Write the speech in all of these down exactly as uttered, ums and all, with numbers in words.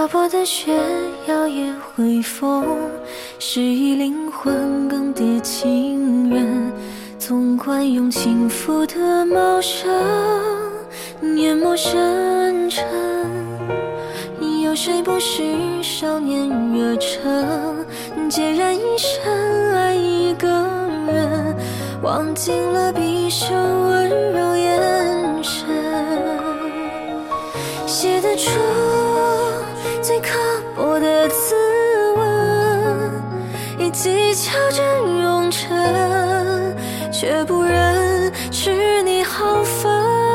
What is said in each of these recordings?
破的雪摇曳回风，是以灵魂更迭情人，纵惯用轻浮的茂盛淹没深沉。有谁不是少年热忱，孑然一身爱一个人，忘尽了毕生温柔眼神，写得出最刻薄的自问，以技巧真容尘，却不忍吃你好分。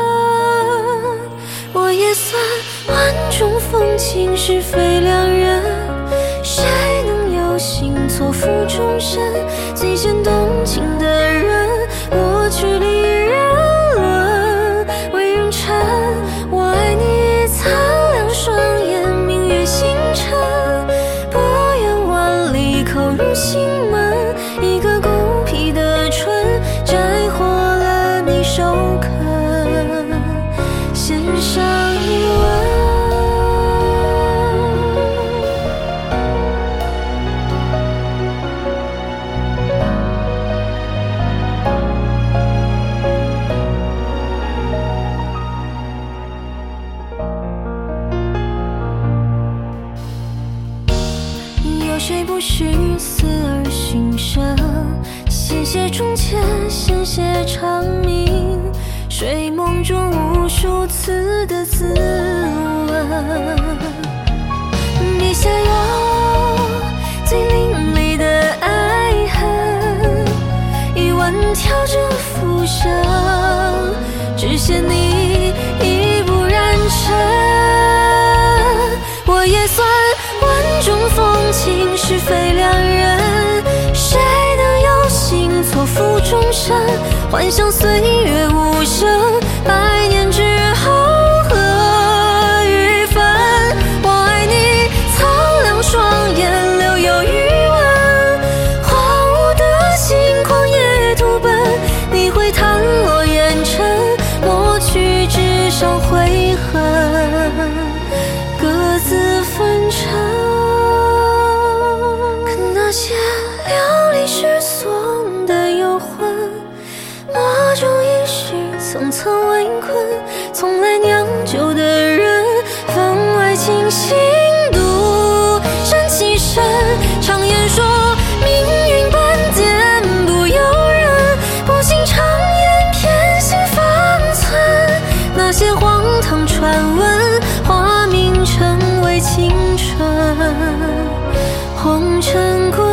我也算万种风情，是非两人，谁能有幸错付终身？最先动情的人，过去里人伦为人臣。我爱你苍凉双眼，明月星辰，不远万里口入心门。一个孤僻的唇，摘获了你首肯，献上一吻。有谁不是死而寻生？鲜血中间，鲜血长鸣，睡梦中无数次的自问。笔下有最淋漓的爱恨，一万条着浮生，只嫌你已不染尘。我也算万种风情，是非两人，谁能有幸错付终身？幻想岁月无声，百年之后何与分？我爱你苍凉双眼，留有余温，荒芜的心狂野土奔，你会弹落烟尘，抹去纸上悔恨，各自分尘。可那些流离失所的幽魂，莫衷一时层层围困，从来酿酒的人，分外清醒独善其身。常言说命运般颠不由人，不信常言偏信方寸。那些荒唐传闻，化名成为青春，红尘归